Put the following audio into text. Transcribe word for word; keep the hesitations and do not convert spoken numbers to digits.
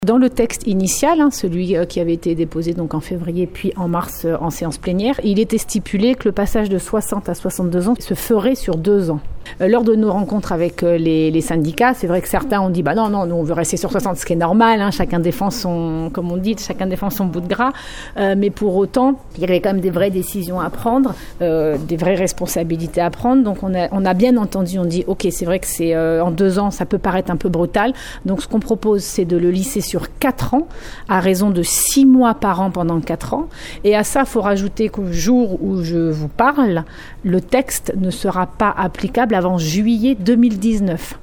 Dans le texte initial, hein, celui qui avait été déposé donc en février puis en mars euh, en séance plénière, il était stipulé que le passage de soixante à soixante-deux ans se ferait sur deux ans. Euh, lors de nos rencontres avec euh, les, les syndicats, c'est vrai que certains ont dit bah non, non, nous on veut rester sur soixante, ce qui est normal, hein, chacun défend son, comme on dit, chacun défend son bout de gras, euh, mais pour autant, il y avait quand même des vraies décisions à prendre, euh, des vraies responsabilités à prendre, donc on a, on a bien entendu, on dit ok, c'est vrai que c'est euh, en deux ans, ça peut paraître un peu brutal, donc ce qu'on propose c'est de le lisser sur quatre ans, à raison de six mois par an pendant quatre ans. Et à ça, il faut rajouter qu'au jour où je vous parle, le texte ne sera pas applicable avant juillet deux mille dix-neuf.